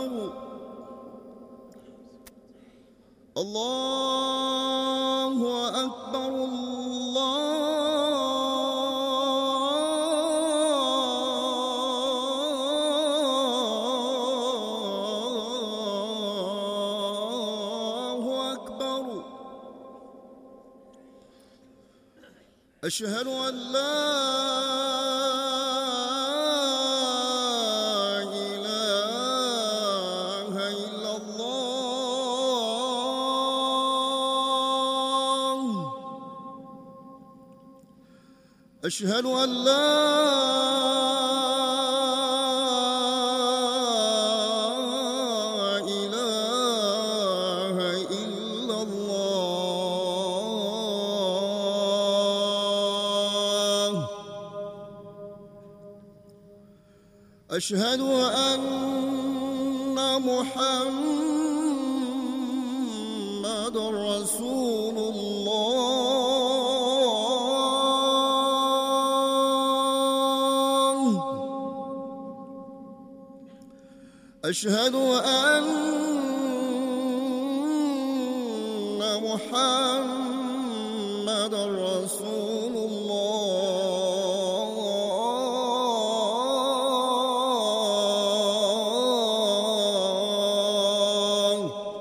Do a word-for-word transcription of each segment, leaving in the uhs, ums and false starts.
أكبر الله أكبر الله أكبر. أشهد أن لا إله إلا الله. أشهد أن لا إله إلا الله. أشهد أن محمد رسول الله. أشهد أن محمد رسول الله.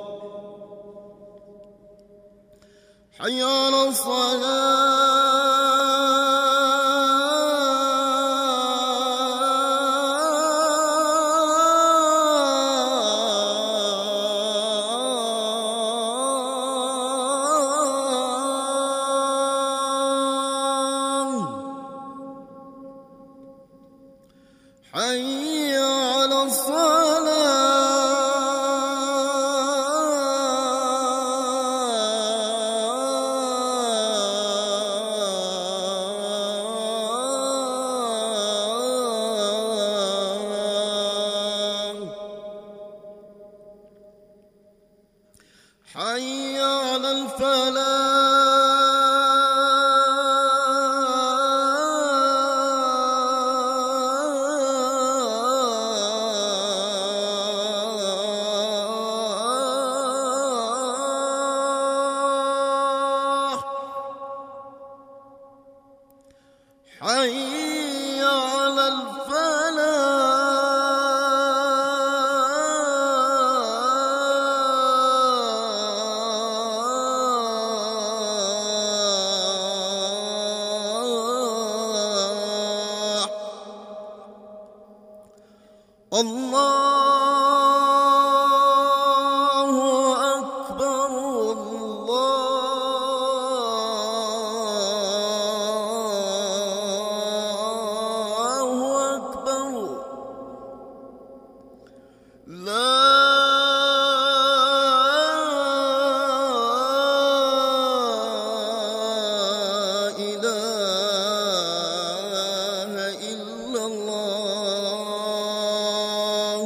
حي على الصلاة. حي على الصلاة. حي على الفلاح. حي على الفلاح. الله أكبر الله أكبر. لا إله إلا الله.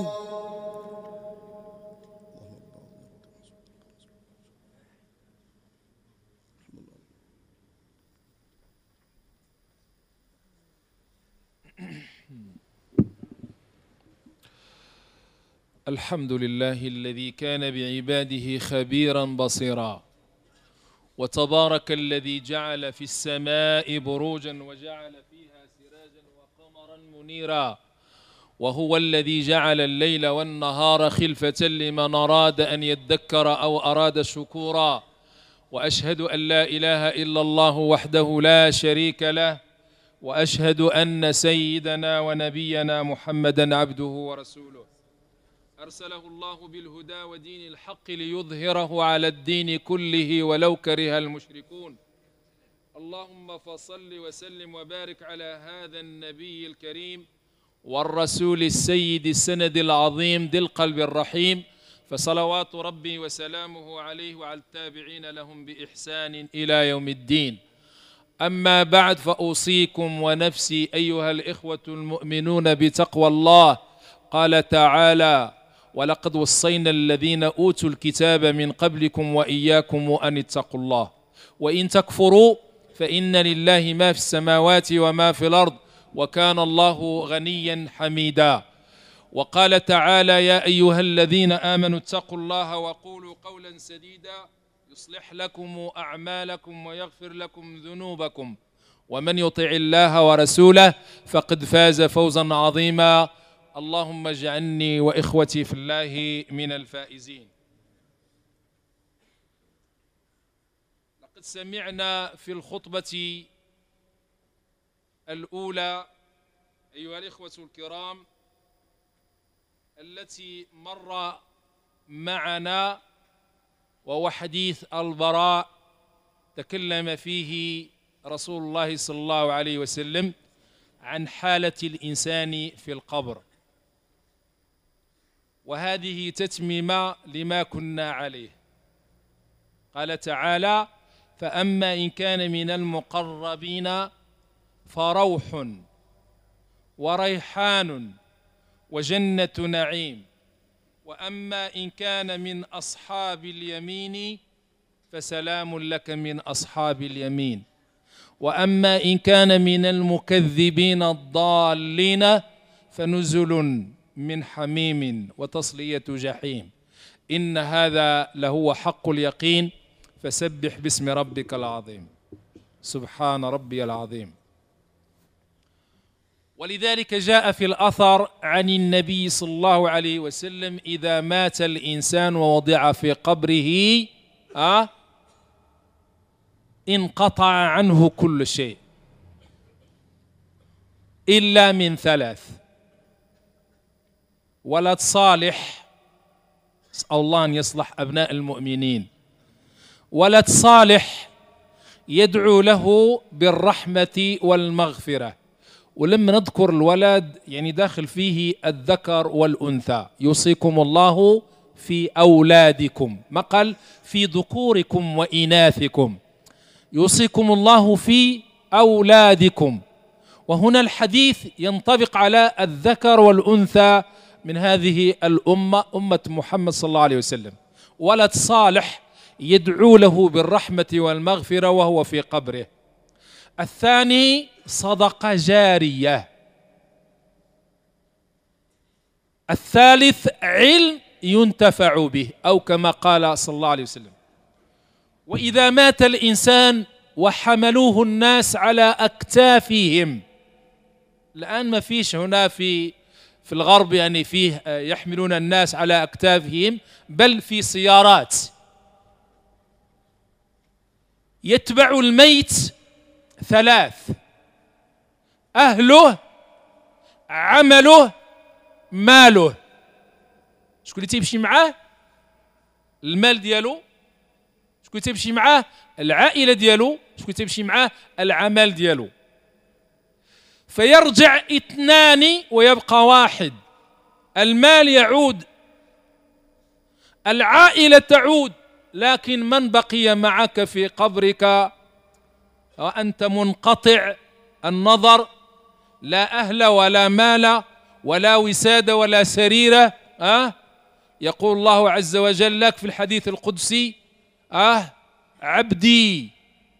الحمد لله الذي كان بعباده خبيرا بصيرا، وتبارك الذي جعل في السماء بروجا وجعل فيها سراجا وقمرا منيرا، وهو الذي جعل الليل والنهار خلفة لمن أراد أن يذكر أو أراد شكورا. وأشهد أن لا إله إلا الله وحده لا شريك له، وأشهد أن سيدنا ونبينا محمدا عبده ورسوله أرسله الله بالهدى ودين الحق ليظهره على الدين كله ولو كره المشركون. اللهم فصل وسلم وبارك على هذا النبي الكريم والرسول السيد السند العظيم ذي القلب الرحيم، فصلوات ربي وسلامه عليه وعلى التابعين لهم بإحسان إلى يوم الدين. أما بعد، فأوصيكم ونفسي أيها الإخوة المؤمنون بتقوى الله. قال تعالى: ولقد وصينا الذين أوتوا الكتاب من قبلكم وإياكم أن اتقوا الله وإن تكفروا فإن لله ما في السماوات وما في الأرض وكان الله غنيا حميدا. وقال تعالى: يا أيها الذين آمنوا اتقوا الله وقولوا قولا سديدا يصلح لكم أعمالكم ويغفر لكم ذنوبكم ومن يطع الله ورسوله فقد فاز فوزا عظيما. اللهم اجعلني وإخوتي في الله من الفائزين. لقد سمعنا في الخطبة الأولى أيها الإخوة الكرام التي مر معنا، وهو حديث البراء تكلم فيه رسول الله صلى الله عليه وسلم عن حالة الإنسان في القبر، وهذه تتميمة لما كنا عليه. قال تعالى: فأما إن كان من المقربين فروح وريحان وجنة نعيم، وأما إن كان من أصحاب اليمين فسلام لك من أصحاب اليمين، وأما إن كان من المكذبين الضالين فنزل من حميم وتصلية جحيم، إن هذا لهو حق اليقين، فسبح باسم ربك العظيم. سبحان ربي العظيم. ولذلك جاء في الأثر عن النبي صلى الله عليه وسلم: إذا مات الإنسان ووضع في قبره أه انقطع عنه كل شيء إلا من ثلاث: ولد صالح، أسأل الله أن يصلح أبناء المؤمنين، ولد صالح يدعو له بالرحمة والمغفرة. ولما نذكر الولد يعني داخل فيه الذكر والأنثى. يوصيكم الله في أولادكم، ما قال في ذكوركم وإناثكم، يوصيكم الله في أولادكم. وهنا الحديث ينطبق على الذكر والأنثى من هذه الأمة، أمة محمد صلى الله عليه وسلم. ولد صالح يدعو له بالرحمة والمغفرة وهو في قبره. الثاني صدقة جارية. الثالث علم ينتفع به، أو كما قال صلى الله عليه وسلم: وإذا مات الإنسان وحملوه الناس على أكتافهم. الآن ما فيش هنا في في الغرب يعني فيه يحملون الناس على أكتافهم، بل في سيارات. يتبع الميت ثلاث: أهله، عمله، ماله. شكون اللي تيمشي معاه؟ المال ديالو. شكون اللي تيمشي معاه؟ العائلة ديالو. شكون اللي تيمشي معاه؟ العمل ديالو. فيرجع اثنان ويبقى واحد. المال يعود، العائلة تعود، لكن من بقي معك في قبرك وأنت منقطع النظر، لا أهل ولا مال ولا وسادة ولا سريرة. أه؟ يقول الله عز وجل لك في الحديث القدسي: أه عبدي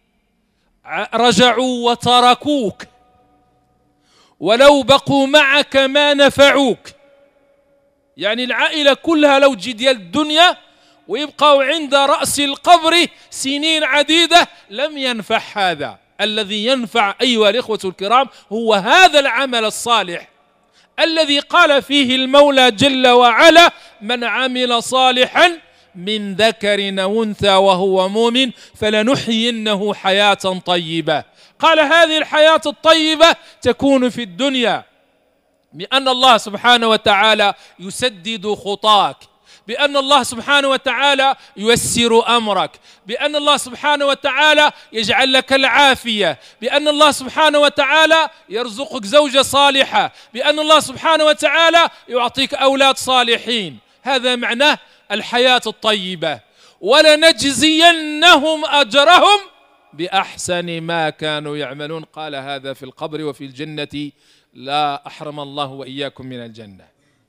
رجعوا وتركوك ولو بقوا معك ما نفعوك. يعني العائلة كلها لو تجي ديال الدنيا ويبقوا عند رأس القبر سنين عديدة لم ينفع هذا. الذي ينفع أيها الإخوة الكرام هو هذا العمل الصالح الذي قال فيه المولى جل وعلا: من عمل صالحا من ذكر أو أنثى وهو مؤمن فلنحيينه حياة طيبة. قال هذه الحياة الطيبة تكون في الدنيا بأن الله سبحانه وتعالى يسدد خطاك، بأن الله سبحانه وتعالى ييسر أمرك، بأن الله سبحانه وتعالى يجعل لك العافية، بأن الله سبحانه وتعالى يرزقك زوجة صالحة، بأن الله سبحانه وتعالى يعطيك أولاد صالحين. هذا معناه الحياة الطيبة. ولنجزينهم أجرهم بأحسن ما كانوا يعملون. قال هذا في القبر وفي الجنة، لا أحرم الله وإياكم من الجنة.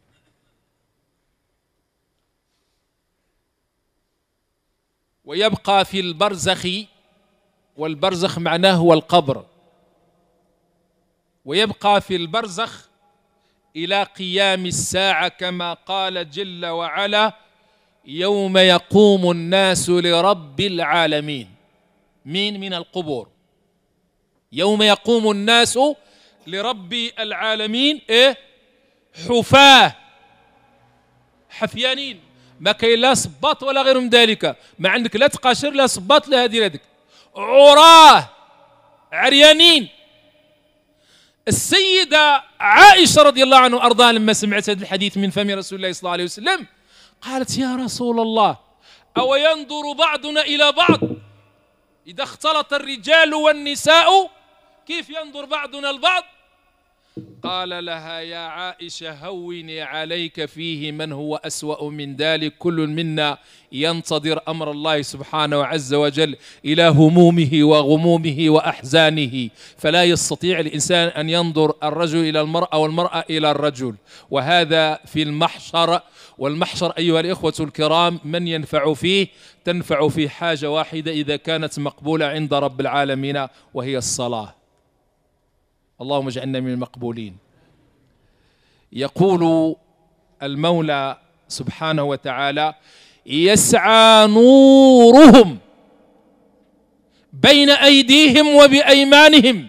ويبقى في البرزخ، والبرزخ معناه هو القبر، ويبقى في البرزخ إلى قيام الساعة، كما قال جل وعلا: يوم يقوم الناس لرب العالمين. مين من القبور؟ يوم يقوم الناس لرب العالمين إيه؟ حفاة حفيانين، ما كاين لا صباط ولا غير من ذلك، ما عندك لا تقاشر لا صباط لا هذه هذيك، عراه عريانين. السيدة عائشة رضي الله عنها وأرضاها لما سمعت هذا الحديث من فم رسول الله صلى الله عليه وسلم قالت: يا رسول الله، أو ينظر بعضنا إلى بعض إذا اختلط الرجال والنساء كيف ينظر بعضنا البعض؟ قال لها: يا عائشة هوني عليك، فيه من هو أسوأ من ذلك، كل منا ينتظر أمر الله سبحانه عز وجل إلى همومه وغمومه وأحزانه، فلا يستطيع الإنسان أن ينظر الرجل إلى المرأة والمرأة إلى الرجل، وهذا في المحشر. والمحشر أيها الإخوة الكرام من ينفع فيه؟ تنفع فيه حاجة واحدة إذا كانت مقبولة عند رب العالمين، وهي الصلاة. اللهم اجعلنا من المقبولين. يقول المولى سبحانه وتعالى: يسعى نورهم بين أيديهم وبأيمانهم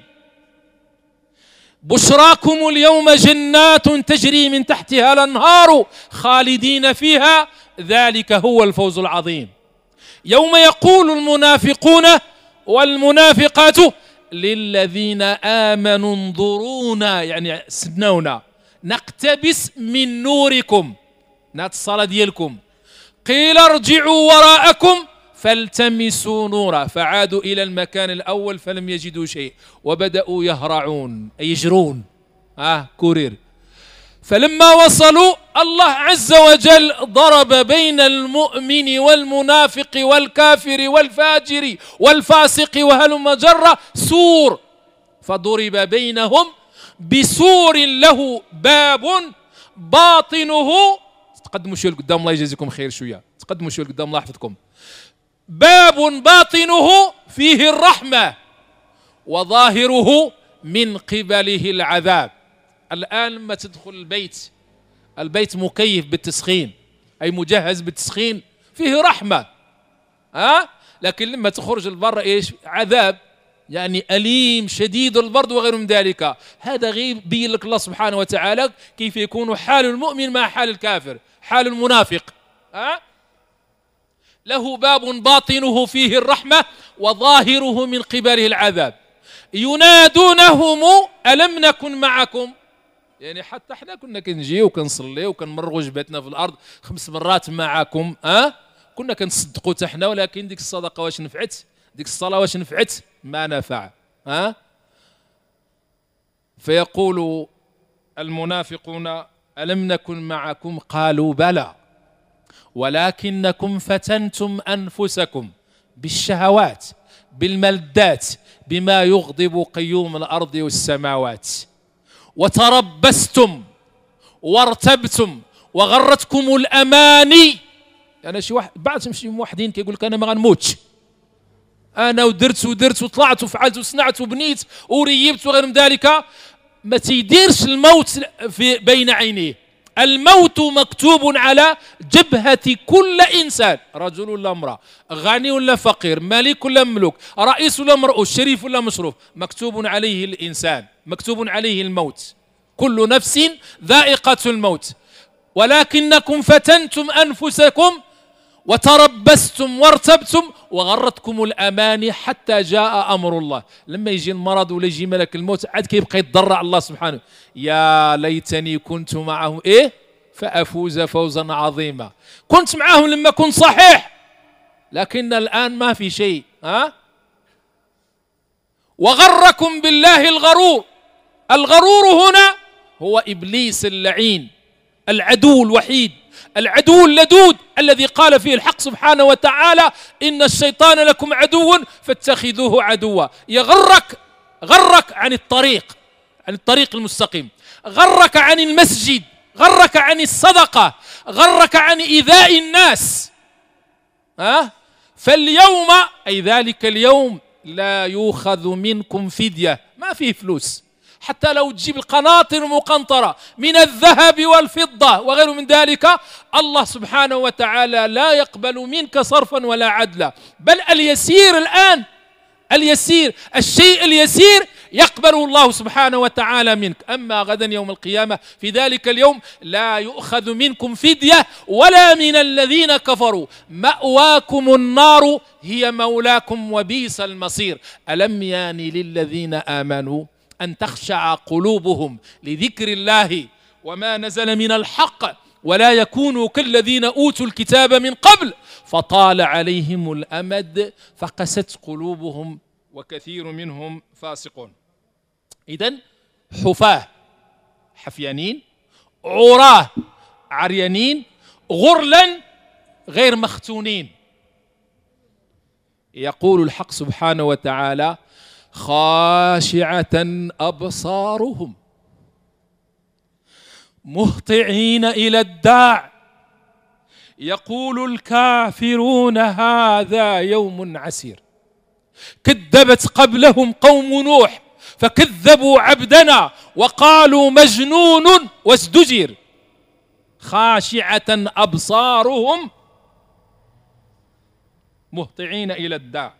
بشراكم اليوم جنات تجري من تحتها الأنهار خالدين فيها ذلك هو الفوز العظيم. يوم يقول المنافقون والمنافقات للذين آمنوا انظرونا، يعني سدنونا، نقتبس من نوركم، نات الصلاة ديالكم، قيل ارجعوا وراءكم فالتمسوا نورا، فعادوا إلى المكان الأول فلم يجدوا شيء وبدأوا يهرعون أي يجرون آه كورير. فلما وصلوا الله عز وجل ضرب بين المؤمن والمنافق والكافر والفاجر والفاسق وهلم جرة سور، فضرب بينهم بسور له باب باطنه، تقدموا شويه لقدام الله يجازيكم خير، شويه تقدموا شويه لقدام الله يحفظكم، باب باطنه فيه الرحمة وظاهره من قبله العذاب. الآن لما تدخل البيت، البيت مكيف بالتسخين أي مجهز بالتسخين، فيه رحمة ها، لكن لما تخرج البر إيش؟ عذاب، يعني أليم شديد البرد وغير من ذلك. هذا غير بين لك الله سبحانه وتعالى كيف يكون حال المؤمن مع حال الكافر، حال المنافق ها. له باب باطنه فيه الرحمة وظاهره من قبله العذاب. ينادونهم ألم نكن معكم، يعني حتى احنا كنا كنجي وكنصلي وكنمرغوا جبهتنا في الأرض خمس مرات معكم أه؟ كنا كنصدقوا حتى حنا، ولكن ديك الصدقة واش نفعت؟ ديك الصلاة واش نفعت؟ ما نفع أه؟ فيقول المنافقون ألم نكن معكم قالوا بلى ولكنكم فتنتم أنفسكم بالشهوات بالملذات بما يغضب قيوم الأرض والسماوات وتربستم وارتبتم وغرتكم الأماني. يعني شي واحد بعض تمشي موحدين كيقول لك أنا ما غنموتش، أنا ودرت ودرت وطلعت وفعلت وصنعت وبنيت وريبت وغير من ذلك، ما تيديرش الموت في بين عينيه. الموت مكتوب على جبهة كل إنسان، رجل ولا امرأة، غني ولا فقير، ملك ولا مملوك، رئيس ولا مرؤوس، شريف ولا مشروف، مكتوب عليه الإنسان، مكتوب عليه الموت. كل نفس ذائقة الموت. ولكنكم فتنتم أنفسكم وتربستم وارتبتم وغرتكم الأماني حتى جاء أمر الله. لما يجي المرض ولا يجي ملك الموت عاد كيبقى يتضرع الله سبحانه، يا ليتني كنت معهم إيه فأفوز فوزا عظيما. كنت معهم لما كنت صحيح، لكن الآن ما في شيء ها. وغركم بالله الغرور. الغرور هنا هو إبليس اللعين، العدو الوحيد، العدو اللدود الذي قال فيه الحق سبحانه وتعالى إن الشيطان لكم عدو فاتخذوه عدوا. يغرك، غرك عن الطريق، عن الطريق المستقيم، غرك عن المسجد، غرك عن الصدقة، غرك عن إيذاء الناس ها. فاليوم أي ذلك اليوم لا يؤخذ منكم فدية، ما فيه فلوس، حتى لو تجيب القناطر المقنطرة من الذهب والفضة وغير من ذلك، الله سبحانه وتعالى لا يقبل منك صرفا ولا عدلا، بل اليسير الآن، اليسير، الشيء اليسير يقبله الله سبحانه وتعالى منك. أما غدا يوم القيامة في ذلك اليوم لا يؤخذ منكم فدية ولا من الذين كفروا، مأواكم النار هي مولاكم وبئس المصير. ألم يان للذين آمنوا أن تخشع قلوبهم لذكر الله وما نزل من الحق ولا يكونوا كالذين أوتوا الكتاب من قبل فطال عليهم الأمد فقست قلوبهم وكثير منهم فاسقون. إذن حفاة حفيانين، عراه عريانين، غرلا غير مختونين. يقول الحق سبحانه وتعالى: خاشعة أبصارهم مهطعين إلى الداع يقول الكافرون هذا يوم عسير. كذبت قبلهم قوم نوح فكذبوا عبدنا وقالوا مجنون وازدجر. خاشعة أبصارهم مهطعين إلى الداع.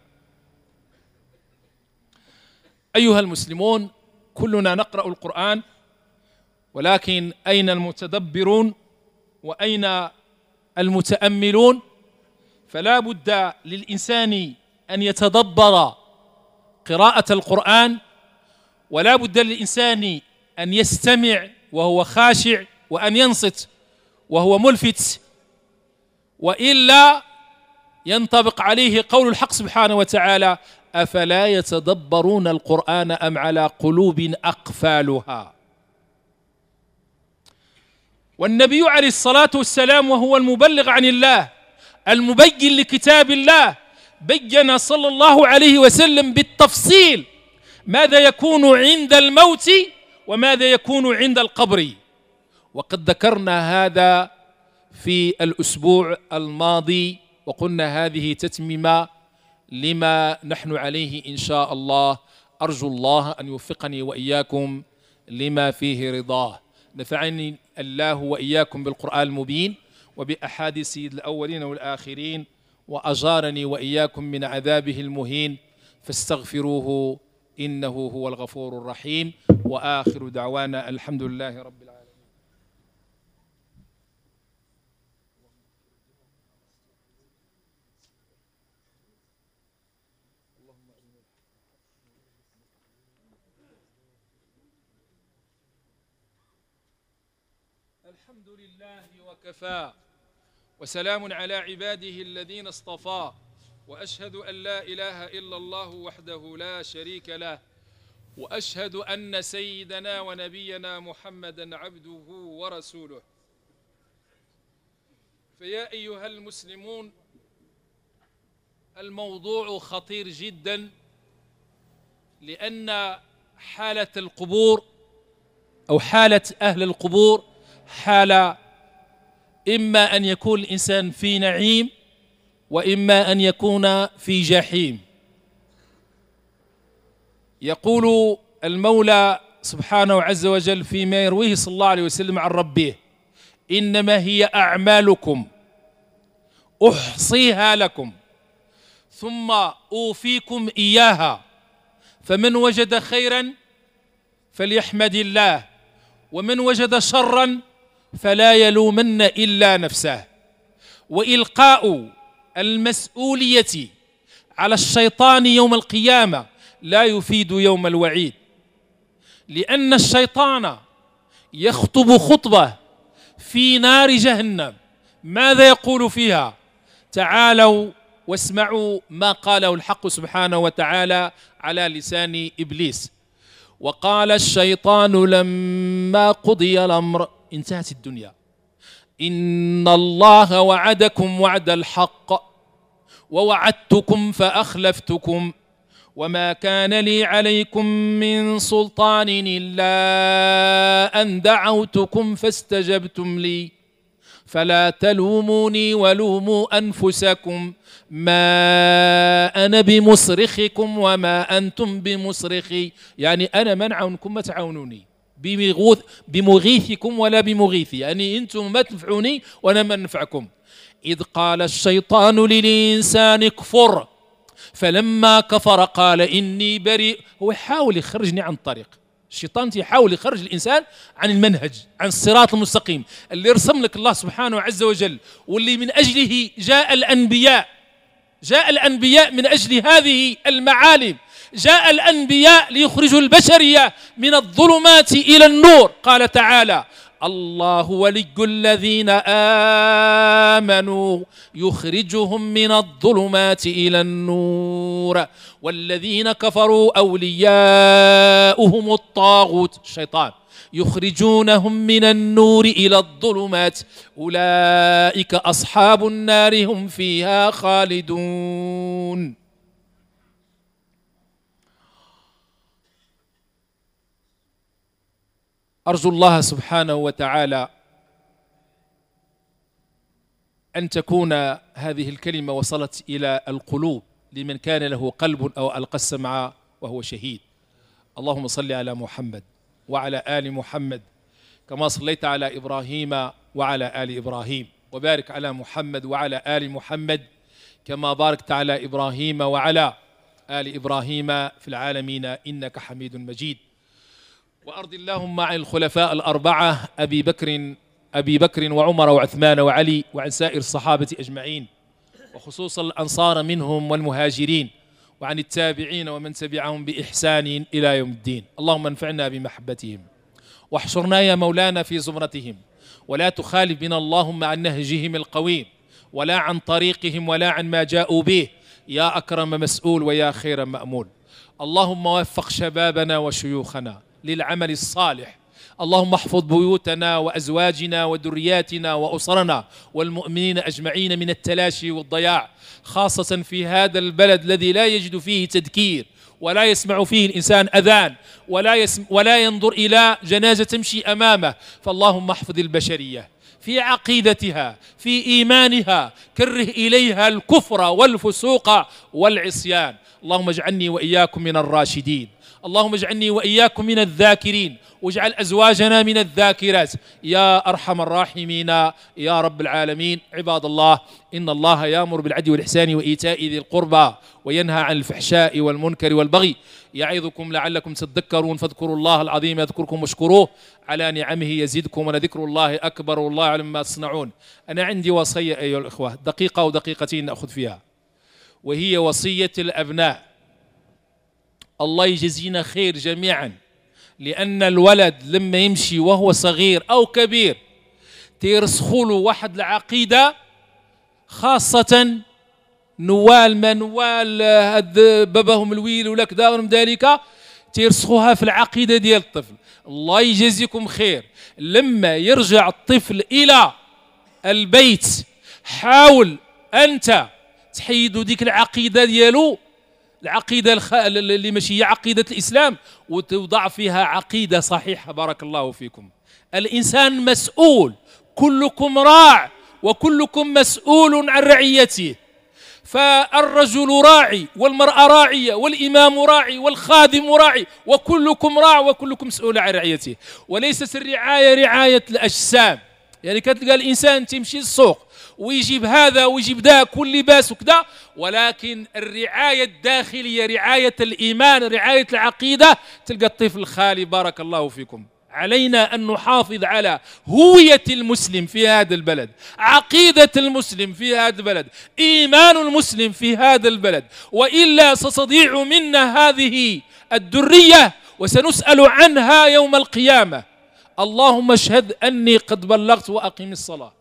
أيها المسلمون، كلنا نقرأ القرآن، ولكن أين المتدبرون وأين المتأملون؟ فلا بد للإنسان أن يتدبر قراءة القرآن، ولا بد للإنسان أن يستمع وهو خاشع وأن ينصت وهو ملفت، وإلا ينطبق عليه قول الحق سبحانه وتعالى: أفلا يتدبرون القرآن أم على قلوب أقفالها. والنبي عليه الصلاة والسلام وهو المبلغ عن الله المبين لكتاب الله بين صلى الله عليه وسلم بالتفصيل ماذا يكون عند الموت وماذا يكون عند القبر، وقد ذكرنا هذا في الأسبوع الماضي، وقلنا هذه تتميمة لما نحن عليه إن شاء الله. أرجو الله أن يوفقني وإياكم لما فيه رضاه. نفعني الله وإياكم بالقرآن المبين وبأحاديث سيد الأولين والآخرين، وأجارني وإياكم من عذابه المهين، فاستغفروه إنه هو الغفور الرحيم. وآخر دعوانا الحمد لله رب العالمين. الحمد لله وكفى، وسلام على عباده الذين اصطفى، وأشهد أن لا إله إلا الله وحده لا شريك له، وأشهد أن سيدنا ونبينا محمدا عبده ورسوله. فيا أيها المسلمون، الموضوع خطير جدا، لأن حالة القبور أو حالة أهل القبور حالة إما أن يكون الإنسان في نعيم وإما أن يكون في جحيم. يقول المولى سبحانه عز وجل فيما يرويه صلى الله عليه وسلم عن ربه: إنما هي أعمالكم أحصيها لكم ثم أوفيكم إياها، فمن وجد خيرا فليحمد الله، ومن وجد شرا فلا يلومن إلا نفسه. وإلقاء المسؤولية على الشيطان يوم القيامة لا يفيد يوم الوعيد، لأن الشيطان يخطب خطبة في نار جهنم. ماذا يقول فيها؟ تعالوا واسمعوا ما قاله الحق سبحانه وتعالى على لسان إبليس: وقال الشيطان لما قضي الأمر، انتهت الدنيا، إن الله وعدكم وعد الحق ووعدتكم فأخلفتكم وما كان لي عليكم من سلطان إلا أن دعوتكم فاستجبتم لي فلا تلوموني ولوموا أنفسكم ما أنا بمصرخكم وما أنتم بمصرخي، يعني أنا منعونكم ما تعاونوني بمغيثكم ولا بمغيثي، يعني أنتم ما تنفعوني وأنا ما ننفعكم. إذ قال الشيطان للإنسان اكفر فلما كفر قال إني بريء. هو يحاول يخرجني عن الطريق، الشيطان يحاول يخرج الإنسان عن المنهج، عن الصراط المستقيم اللي رسم لك الله سبحانه عز وجل، واللي من أجله جاء الأنبياء. جاء الأنبياء من أجل هذه المعالم، جاء الأنبياء ليخرجوا البشرية من الظلمات إلى النور. قال تعالى: الله ولي الذين آمنوا يخرجهم من الظلمات إلى النور والذين كفروا أولياؤهم الطاغوت الشيطان يخرجونهم من النور إلى الظلمات أولئك أصحاب النار هم فيها خالدون. أرجو الله سبحانه وتعالى أن تكون هذه الكلمة وصلت إلى القلوب لمن كان له قلب أو ألقى السمع وهو شهيد. اللهم صل على محمد وعلى آل محمد كما صليت على إبراهيم وعلى آل إبراهيم، وبارك على محمد وعلى آل محمد كما باركت على إبراهيم وعلى آل إبراهيم في العالمين إنك حميد مجيد. وأرض اللهم عن الخلفاء الأربعة أبي بكر أبي بكر وعمر وعثمان وعلي وعن سائر الصحابة أجمعين، وخصوصا الأنصار منهم والمهاجرين، وعن التابعين ومن تبعهم بإحسان إلى يوم الدين. اللهم انفعنا بمحبتهم واحشرنا يا مولانا في زمرتهم، ولا تخالف بنا اللهم عن نهجهم القويم ولا عن طريقهم ولا عن ما جاءوا به يا أكرم مسؤول ويا خير مأمول. اللهم وفق شبابنا وشيوخنا للعمل الصالح، اللهم احفظ بيوتنا وأزواجنا وذرياتنا وأسرنا والمؤمنين أجمعين من التلاشي والضياع، خاصة في هذا البلد الذي لا يجد فيه تذكير ولا يسمع فيه الإنسان أذان ولا, يسم ولا ينظر إلى جنازة تمشي أمامه. فاللهم احفظ البشرية في عقيدتها في إيمانها، كره إليها الكفر والفسوق والعصيان. اللهم اجعلني وإياكم من الراشدين، اللهم اجعلني وإياكم من الذاكرين، واجعل أزواجنا من الذاكرات يا أرحم الراحمين يا رب العالمين. عباد الله، إن الله يأمر بالعدل والإحسان وإيتاء ذي القربى وينهى عن الفحشاء والمنكر والبغي يعظكم لعلكم تذكرون، فاذكروا الله العظيم يذكركم واشكروه على نعمه يزدكم ولذكر الله أكبر والله يعلم ما تصنعون. أنا عندي وصية أيها الإخوة، دقيقة ودقيقتين نأخذ فيها، وهي وصية الأبناء. الله يجزينا خير جميعا، لأن الولد لما يمشي وهو صغير أو كبير تيرسخوا له واحد العقيدة، خاصة نوال ما نوال هاد باباهم الويل ولا كذا ومن ذلك تيرسخوها في العقيدة ديال الطفل. الله يجزيكم خير، لما يرجع الطفل إلى البيت حاول أنت تحيدوا ديك العقيدة ديالو، العقيدة الخ... اللي ماشي هي عقيدة الإسلام، وتوضع فيها عقيدة صحيحة. بارك الله فيكم. الإنسان مسؤول، كلكم راع وكلكم مسؤول عن رعيته، فالرجل راعي والمرأة راعية والإمام راعي والخادم راعي، وكلكم راع وكلكم مسؤول عن رعيته. وليست الرعاية رعاية الأجسام، يعني كتلقى الإنسان تمشي للسوق ويجيب هذا ويجيب ذاك واللباس وكذا، ولكن الرعاية الداخلية رعاية الإيمان رعاية العقيدة تلقى الطفل خالي. بارك الله فيكم. علينا أن نحافظ على هوية المسلم في هذا البلد، عقيدة المسلم في هذا البلد، إيمان المسلم في هذا البلد، وإلا ستضيع منا هذه الذرية وسنسأل عنها يوم القيامة. اللهم اشهد أني قد بلغت وأقم الصلاة.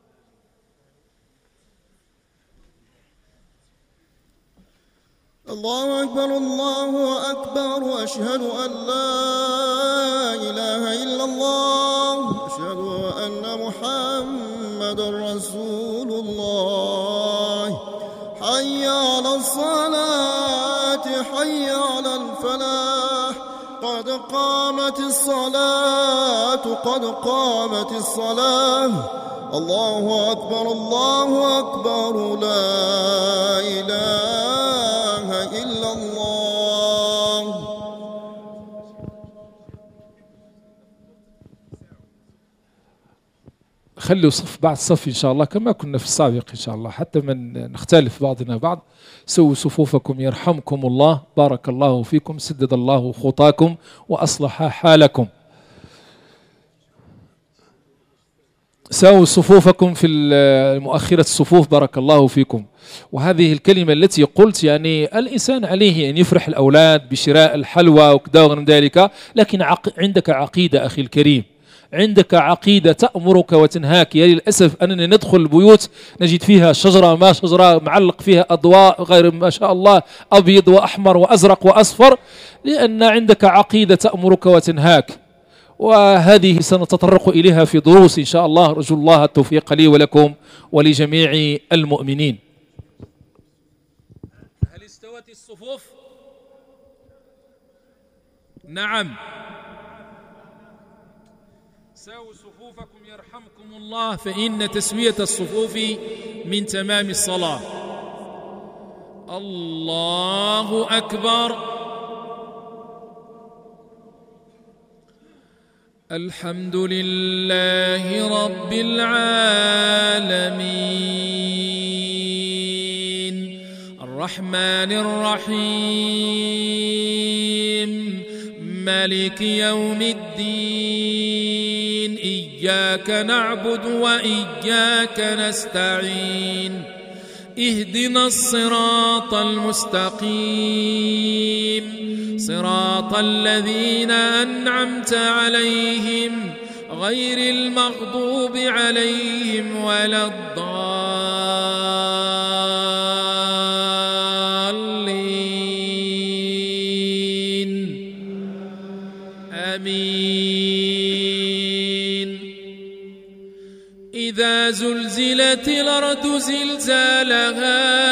الله أكبر الله أكبر، وأشهد أن لا إله إلا الله، أشهد أن محمد رسول الله. حي على الصلاة حي على الفلاح، قد قامت الصلاة قد قامت الصلاة، الله أكبر الله أكبر لا إله إلا الله. خلوا صف بعد صف إن شاء الله كما كنا في السابق إن شاء الله، حتى من نختلف بعضنا بعض. سووا صفوفكم يرحمكم الله، بارك الله فيكم، سدد الله خطاكم وأصلح حالكم. سووا صفوفكم في مؤخرة الصفوف، بارك الله فيكم. وهذه الكلمة التي قلت، يعني الإنسان عليه أن يفرح الأولاد بشراء الحلوى وكذا وغير ذلك، لكن عق... عندك عقيدة أخي الكريم، عندك عقيدة تأمرك وتنهاك. يا للأسف أننا ندخل البيوت نجد فيها شجرة ما شجرة، معلق فيها أضواء غير ما شاء الله، أبيض وأحمر وأزرق وأصفر، لأن عندك عقيدة تأمرك وتنهاك. وهذه سنتطرق إليها في دروس إن شاء الله. أرجو الله التوفيق لي ولكم ولجميع المؤمنين. هل استوت الصفوف؟ نعم. ساووا صفوفكم يرحمكم الله، فإن تسوية الصفوف من تمام الصلاة. الله أكبر. الحمد لله رب العالمين الرحمن الرحيم مالك يوم الدين إياك نعبد وإياك نستعين اهدنا الصراط المستقيم صراط الذين أنعمت عليهم غير المغضوب عليهم ولا الضالين آمين. إذا زلزلت الأرض زلزالها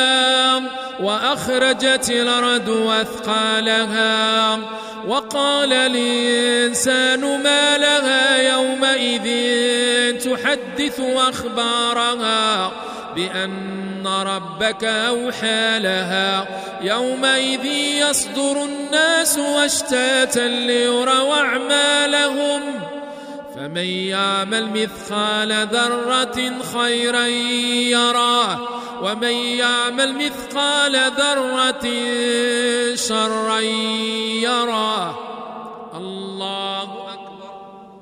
وأخرجت الأرض أثقالها وقال الإنسان ما لها يومئذ تحدث أخبارها بأن ربك أوحى لها يومئذ يصدر الناس أشتاتا ليروا أعمالهم فمن يعمل مثقال ذرة خيرا يراه ومن يعمل مثقال ذرة شرا يراه. الله أكبر.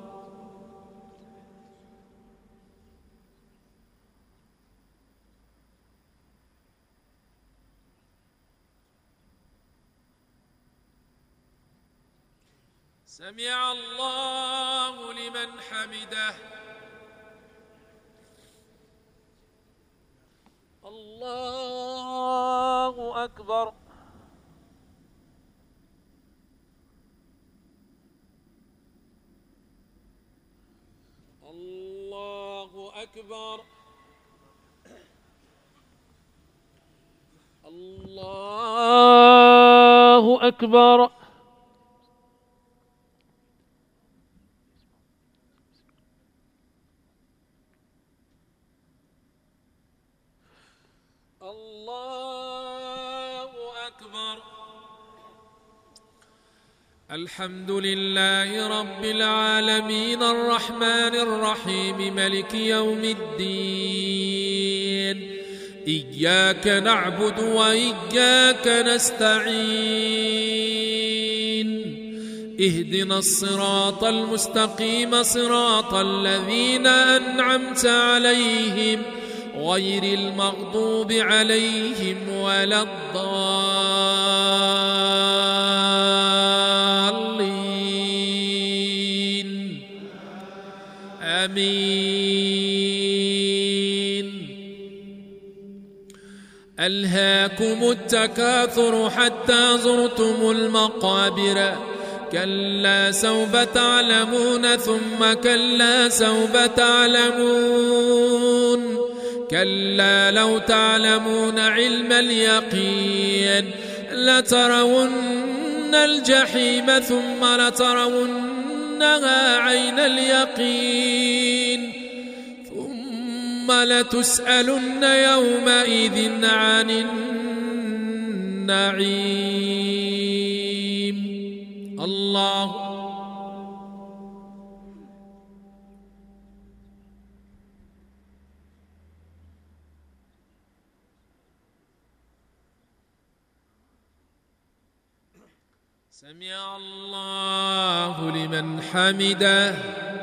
سمع الله لمن حمده. الله أكبر. الله أكبر. الله أكبر. الله أكبر. الحمد لله رب العالمين الرحمن الرحيم مالك يوم الدين إياك نعبد وإياك نستعين اهدنا الصراط المستقيم صراط الذين أنعمت عليهم غير المغضوب عليهم ولا الضالين آمين. ألهاكم التكاثر حتى زرتم المقابر كلا سوف تعلمون ثم كلا سوف تعلمون كلا لو تعلمون علم اليقين لترون الجحيم ثم لترونها عين اليقين ثم لتسألن يومئذ عن النعيم. الله سمع الله لمن حمده.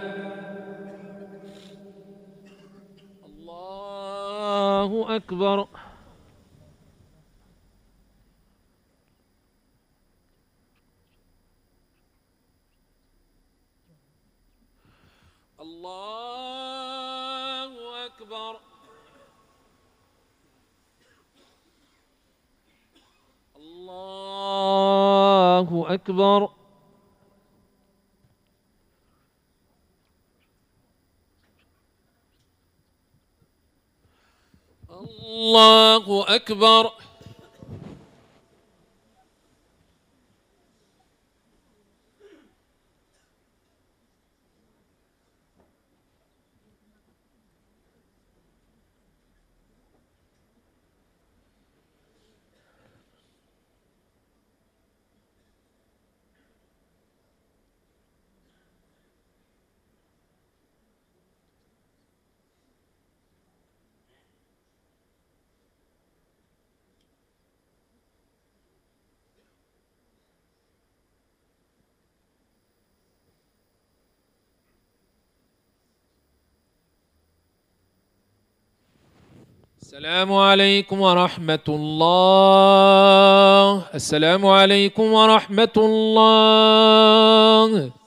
الله أكبر. الله أكبر. الله أكبر. الله أكبر. السلام عليكم ورحمة الله. السلام عليكم ورحمة الله.